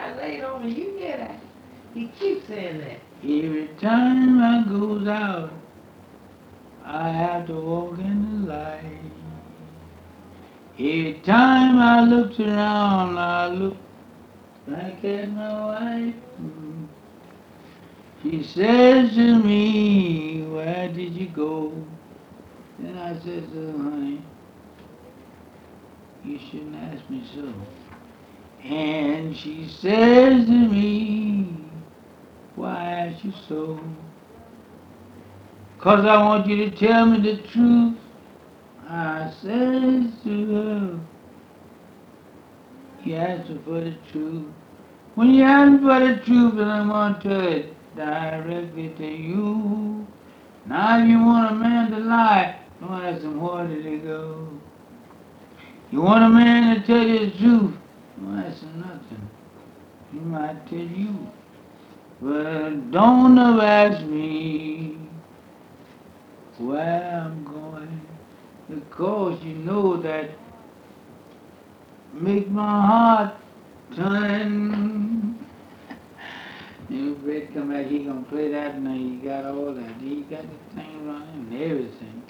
I laid on me. You hear that? He keeps saying that. Every time I goes out, I have to walk in the light. Every time I looks around, I look back at my wife. She says to me, where did you go? Then I says to her, honey, you shouldn't ask me so. And she says to me, why ask you so? 'Cause I want you to tell me the truth. I says to her, you asking for the truth. When you ask for the truth, then I'm going to tell it directly to you. Now if you want a man to lie, don't ask him where did he go. You want a man to tell you the truth, don't ask him nothing. He might tell you. But don't ever ask me where I'm going, because you know that make my heart turn. You Fred come back, he gonna play that now. He got all that. He got the thing running and everything.